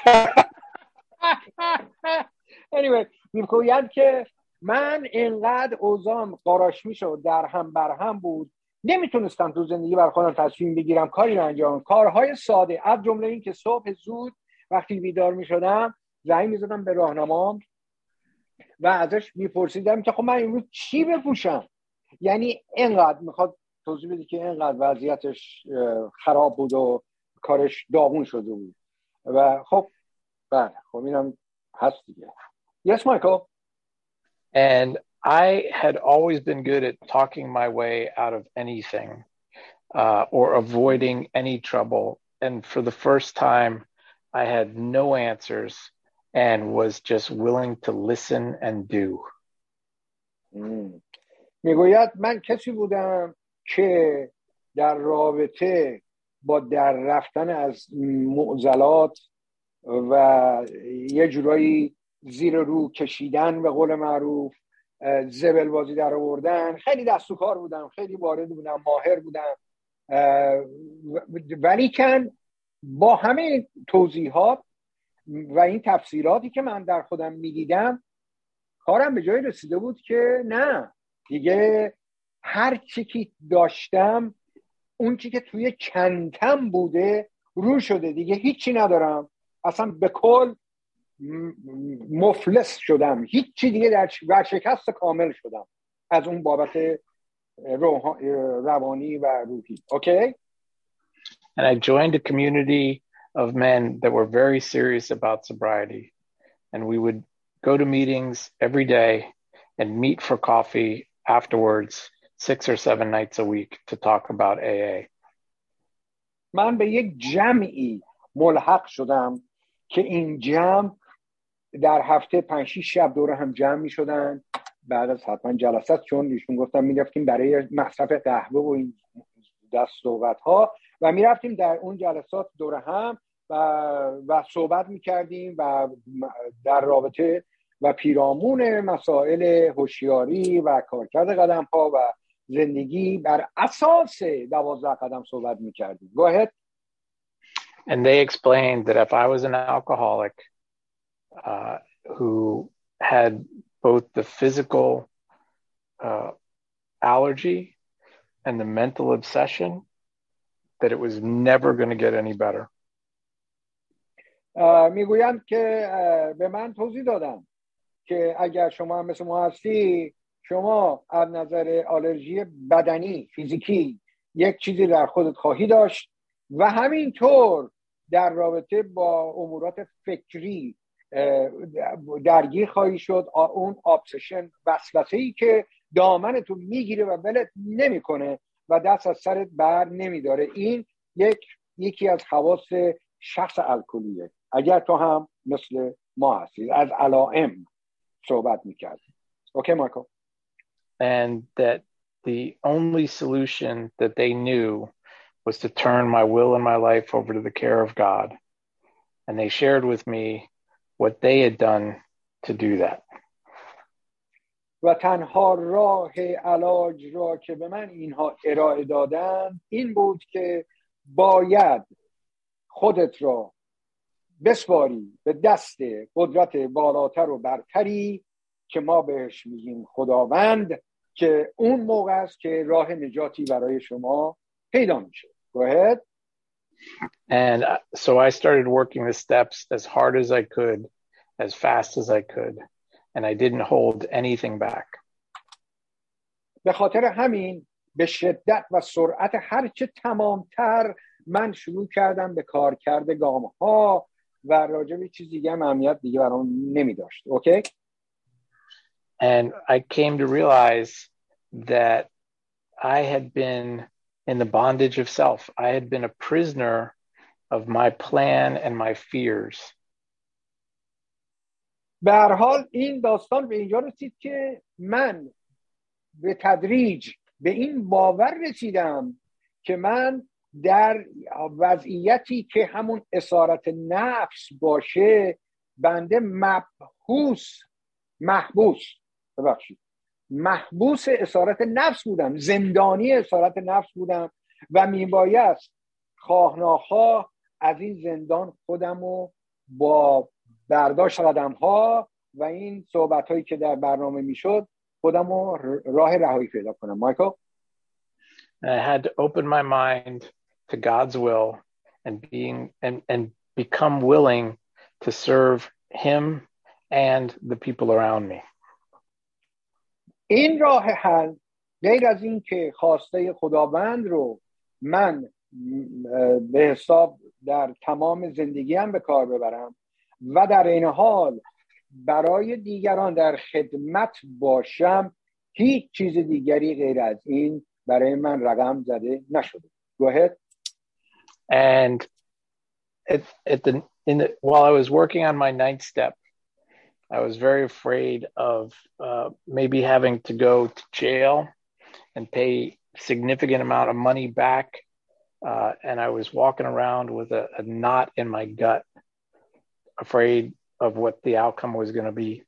Anyway, میگوید که من اینقدر اوضاعم قاراش میشد، در هم بر هم بود، نمیتونستم تو زندگی بر خودم تصمیم بگیرم، کاری رو انجام، کارهای ساده، از جمله این که صبح زود وقتی بیدار میشدم زنگ میزدم به راهنمام و ازش میپرسیدم که خب من امروز چی بپوشم. یعنی اینقدر میخواد توضیح بدی که اینقدر وضعیتش خراب بود و کارش داغون شده بود و خب بله خب اینم هست دیگه. Yes, Michael. And I had always been good at talking my way out of anything uh, or avoiding any trouble. And for the first time, I had no answers and was just willing to listen and do. Mm. میگوید من کسی بودم که در رابطه با در رفتن از معضلات و یه جورایی زیر رو کشیدن به قول معروف، زبل بازی در آوردن، خیلی دست و کار بودم، خیلی وارد بودم، ماهر بودم، ولی که با همه توضیحات و این تفسیراتی که من در خودم میدیدم کارم به جایی رسیده بود که نه دیگه هر چی که داشتم، اون چی که توی چنتم بوده رو شده، دیگه هیچی ندارم، اصلا به کل مفلس شدم، هیچی دیگه در ورشکست کامل شدم از اون بابت روانی و روحی. Okay? And I joined a community of men that were very serious about sobriety. And we would go to meetings every day and meet for coffee afterwards, six or seven nights a week to talk about A A. من به یک جمعی ملحق شدم که این جمع در هفته پنج شش شب دور هم جمع می شدن بعد از حتما جلسات، چون ایشون گفتم می رفتیم برای مصرف قهوه و این دست صحبت ها و می رفتیم در اون جلسات دور هم و, و صحبت میکردیم و در رابطه و پیرامون مسائل هوشیاری و کارکرد قدم ها و زندگی بر اساس دوازده قدم صحبت میکردیم. Go ahead. And they explained that if I was an alcoholic uh, who had both the physical uh, allergy and the mental obsession, that it was never going to get any better. Uh, میگویند که uh, به من توضیح دادن که اگر شما هم مثل ما هستی، شما از نظر آلرژی بدنی فیزیکی یک چیزی در خودت خواهی داشت و همینطور در رابطه با امورات فکری درگیر خواهی شد. اون ابسشن، وسوسه‌ای که دامنتو میگیره و ولت نمیکنه و دست از سرت بر نمیداره. این یک یکی از خواص شخص الکلیه. اگر تو هم مثل ما هستی، از علائم صحبت میکردی. اوکی مارکو. And that the only solution that they knew was to turn my will and my life over to the care of God. And they shared with me what they had done to do that. و تنها راه علاج را که به من اینها ارائه دادن این بود که باید خودت را بسپاری به دست قدرت بالاتر و برتری که ما بهش میگیم خداوند، که اون موقع است که راه نجاتی برای شما پیدا میشه. Go ahead. And so I started working the steps as hard as I could, as fast as I could, and I didn't hold anything back. به خاطر همین به شدت و سرعت هرچه تمامتر من شروع کردم به کار کرده گام ها و راجع به چیز دیگه هم اهمیت دیگه برام نمی داشت. اوکی؟ And I came to realize that I had been in the bondage of self. I had been a prisoner of my plan and my fears. به هر حال این داستان به اینجا رسید که من به تدریج به این باور رسیدم که من در وضعیتی که همون اسارت نفس باشه، بنده مبهوس محبوس ببخشید محبوس اسارت نفس بودم، زندانی اسارت نفس بودم و میبایست خواه ناخواه از این زندان خودمو با برداشت قدم ها و این صحبت هایی که در برنامه میشد خودمو راه رهایی پیدا کنم. مایکل؟ I had to open my mind to God's will and being and, and become willing to serve him and the people around me. این راه حل غیر از این که خواسته خداوند رو من به حساب در تمام زندگیم به کار ببرم و در این حال برای دیگران در خدمت باشم، هیچ چیز دیگری غیر از این برای من رقم زده نشده. Go ahead. And at, at the, in the, while I was working on my ninth step, I was very afraid of uh, maybe having to go to jail and pay significant amount of money back. Uh, and I was walking around with a, a knot in my gut, afraid of what the outcome was going to be.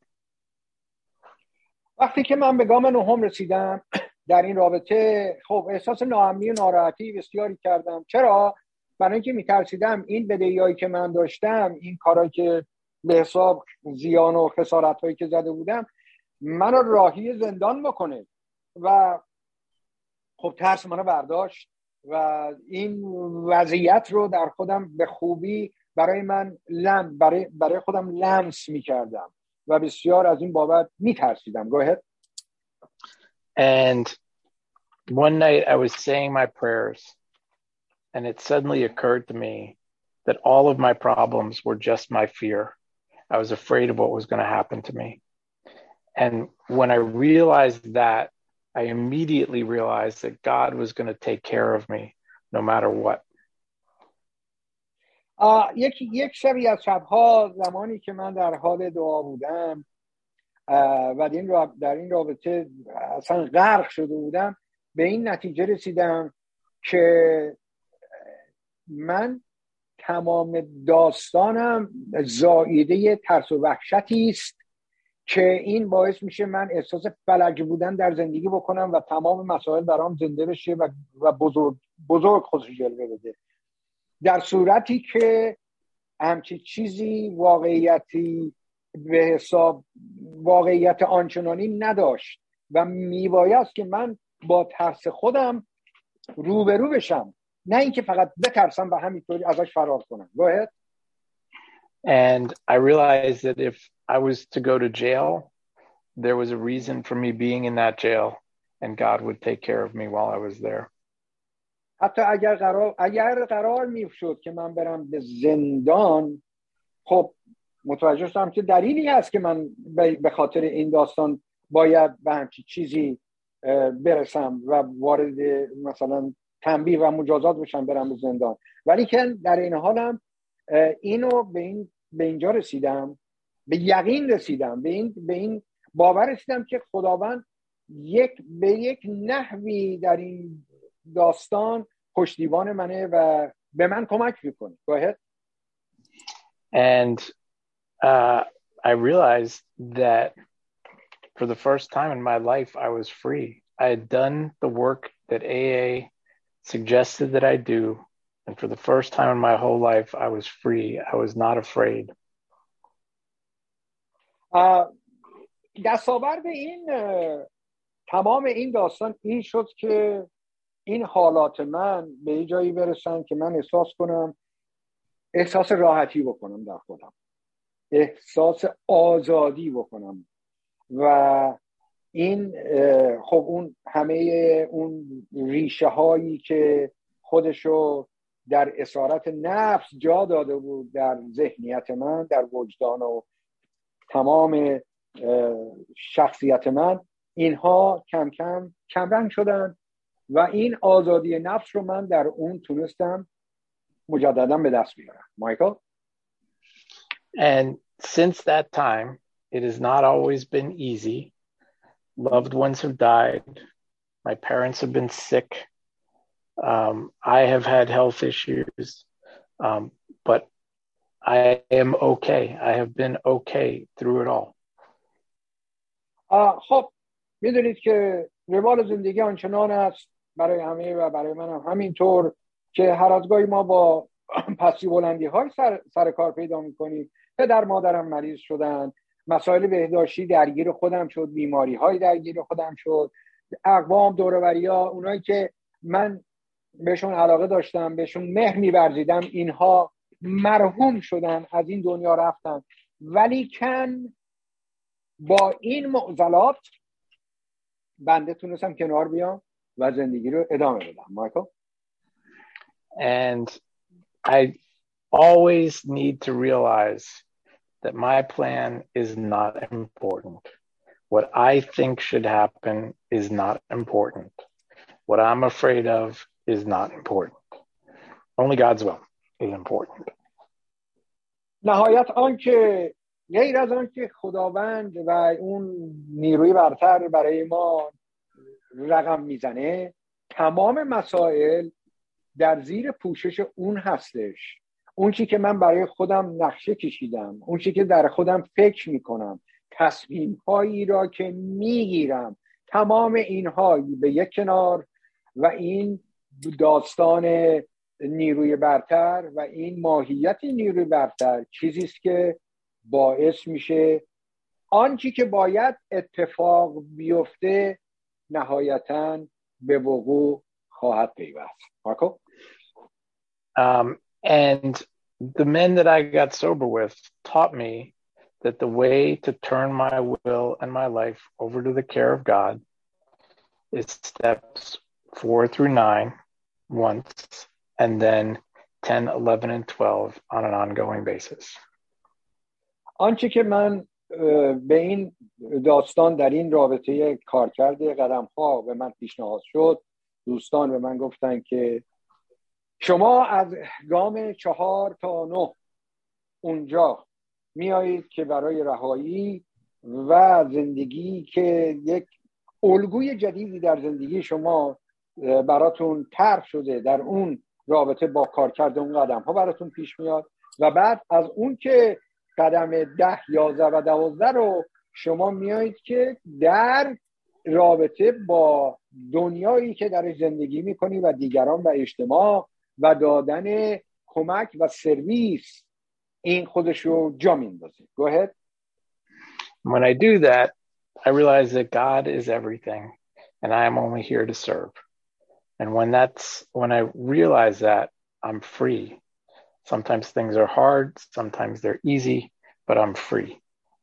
وقتی که من به گام نهم رسیدم در این رابطه، خب احساس ناامنی و ناراحتی بسیاری کردم. چرا؟ برای اینکه میترسیدم این بدهیایی که من داشتم، این کارهایی که به حساب زیان و خسارت‌هایی که زده بودم، منو راهی زندان بکنه و خب ترس منو برداشت و این وضعیت رو در خودم به خوبی برای من لم برای برای خودم لمس می‌کردم و بسیار از این بابت میترسیدم. Go ahead. And one night I was saying my prayers and it suddenly occurred to me that all of my problems were just my fear. I was afraid of what was going to happen to me. And when I realized that, I immediately realized that God was going to take care of me no matter what. یک یک شبی از شب‌ها زمانی که من در حال دعا بودم و در این رابطه اصلا غرق شده بودم، به این نتیجه رسیدم که من تمام داستانم زائیده ترس و وحشتی است که این باعث میشه من احساس فلج بودن در زندگی بکنم و تمام مسائل برام زنده بشه و و بزرگ بزرگ خودش جلوه بده. در صورتی که همچی چیزی واقعیتی به حساب واقعیت آنچنانی نداشت و میبایست که من با ترس خودم روبرو بشم، نه اینکه فقط بترسم و همینطوری ازش فرار کنم. Go ahead. And I realized that if I was to go to jail, there was a reason for me being in that jail, and God would take care of me while I was there. حتی اگر قرار اگر قرار میشد که من برم به زندان، خب متوجه شدم که دلیلی هست که من به خاطر این داستان باید به همچین چیزی برسم و وارد مثلا تنبیه و مجازات بشم برم به زندان. ولی که در این حالم اینو به این به اینجا رسیدم، به یقین رسیدم، به این به این باور رسیدم که خداوند یک به یک نحوی در این داستان پشتیبان منه و به من کمک میکنه. Go ahead. And uh, I realized that for the first time in my life, I was free. I had done the work that A A suggested that I do. And for the first time in my whole life, I was free. I was not afraid. دستاورد این تمام این داستان این شد که این حالات من به یه جایی برسن که من احساس کنم احساس راحتی بکنم در خودم، احساس آزادی بکنم و این خب اون همه اون ریشه هایی که خودشو در اسارت نفس جا داده بود در ذهنیت من، در وجدان و تمام شخصیت من، اینها کم کم کمرنگ شدن و این آزادی نفس رو من در اون تونستم مجددا به دست بیارم. مایکل؟ And since that time, it has not always been easy. Loved ones have died. My parents have been sick. Um, I have had health issues. Um, but I am okay. I have been okay through it all. خب میدونید که روال زندگی آنچنان است برای همه و برای من هم همینطور که هر از گاهی ما با پسی بلندی های سر, سر کار پیدا میکنیم. پدر مادرم مریض شدن، مسائل بهداشتی درگیر خودم شد، بیماری های درگیر خودم شد، اقوام دوروبری ها، اونایی که من بهشون علاقه داشتم، بهشون مهر می‌ورزیدم، اینها مرحوم شدن، از این دنیا رفتن. ولی کن با این معضلات بنده تونستم کنار بیام و زندگی رو ادامه بدم. مایکل؟ And I always need to realize that my plan is not important. What I think should happen is not important. What I'm afraid of is not important. Only God's will is important. نهایت آن که غیر از آن که خداوند و اون نیروی برتر برای ما رقم میزنه، تمام مسائل در زیر پوشش اون هستش. اون چی که من برای خودم نقشه کشیدم، اون چی که در خودم فکر میکنم، تصمیم هایی را که میگیرم، تمام اینها به یک کنار و این داستان نیروی برتر و این ماهیت نیروی برتر چیزی است که باعث میشه آنچه که باید اتفاق بیفته نهایتاً به وقوع خواهد پیوست. مارکو؟ Um, and the men that I got sober with taught me that the way to turn my will and my life over to the care of God is steps four through nine once, and then ten, eleven, and twelve on an ongoing basis. آنچه که من به این داستان در این رابطه کارکرد قدم ها به من پیشنهاد شد، دوستان به من گفتن که شما از گام چهار تا نه اونجا میایید که برای رهایی و زندگی که یک الگوی جدیدی در زندگی شما براتون طرح شده، در اون رابطه با کارکرد اون قدم ها براتون پیش میاد و بعد از اون که قدم ده یازده و دوازده رو شما میایید که در رابطه با دنیایی که در زندگی میکنی و دیگران و اجتماع و دادن کمک و سرویس این خودش رو جا میندازه. Go ahead. When I do that, I realize that God is everything and I am only here to serve. And when that's, when I realize that, I'm free. Sometimes things are hard, sometimes they're easy, but I'm free.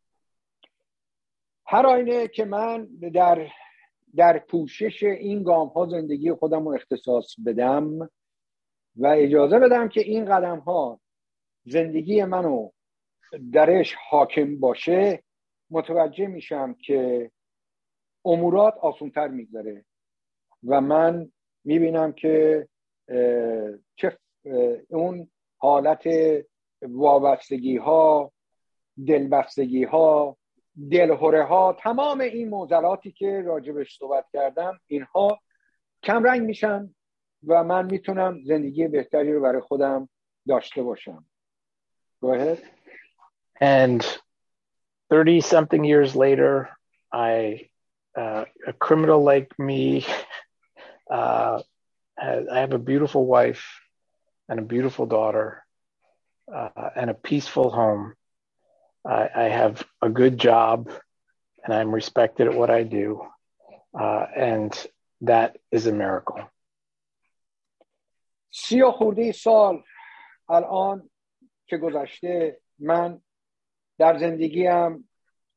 هر آینه که من در در پوشش این گام ها زندگی خودم رو اختصاص بدم و اجازه بدم که این قدم ها زندگی منو درش حاکم باشه، متوجه میشم که امورات آسان‌تر میگذره و من میبینم که چه اون حالت وابستگی ها، دلبستگی ها، دلهوره ها، تمام این معضلاتی که راجبش صحبت کردم اینها کم رنگ میشن و من میتونم زندگی بهتری رو برای خودم داشته باشم. Go ahead. And thirty something years later, I, uh, a criminal like me, uh, I have a beautiful wife and a beautiful daughter, uh, and a peaceful home. I, I have a good job and I'm respected at what I do. Uh, and that is a miracle. سی و خورده سال الان که گذشته، من در زندگیم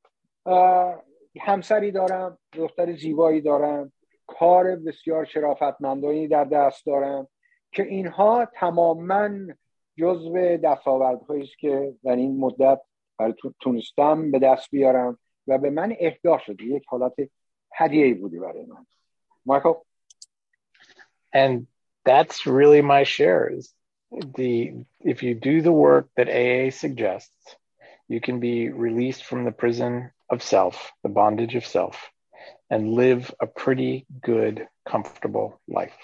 همسری دارم، دختر زیبایی دارم، کار بسیار شرافتمندانی در دست دارم که اینها تماماً جزو دستاوردهایی است که در این مدت تونستم به دست بیارم و به من اهدا شده. یک حالت هدیه‌ای بودی برای من. Michael? And that's really my share. Is the if you do the work that A A suggests, you can be released from the prison of self, the bondage of self, and live a pretty good, comfortable life.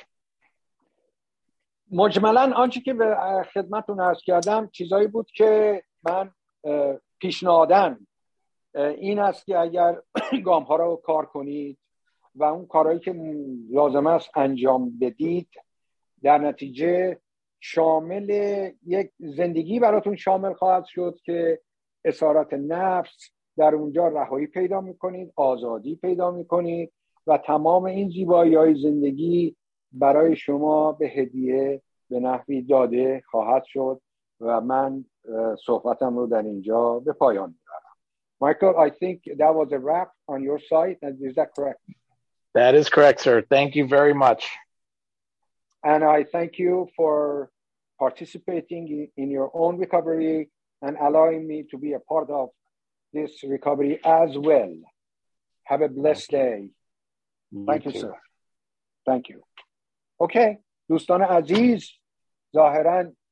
مجملاً آنچه که به خدمتتون عرض کردم چیزایی بود که من پیشنهاداً این است که اگر گام ها رو کار کنید و اون کارهایی که لازم است انجام بدید، در نتیجه شامل یک زندگی براتون شامل خواهد شد که اسارت نفس در اونجا رهایی پیدا میکنید، آزادی پیدا میکنید و تمام این زیبایی‌های زندگی برای شما به هدیه به نحوی داده خواهد شد و من صحبتم رو در اینجا به پایان میبرم. Michael, I think that was a wrap on your side. Is that correct? That is correct, sir. Thank you very much. And I thank you for participating in your own recovery and allowing me to be a part of this recovery as well. Have a blessed day. You Thank you, too. sir. Thank you. Okay. دوستان عزیز، ظاهراً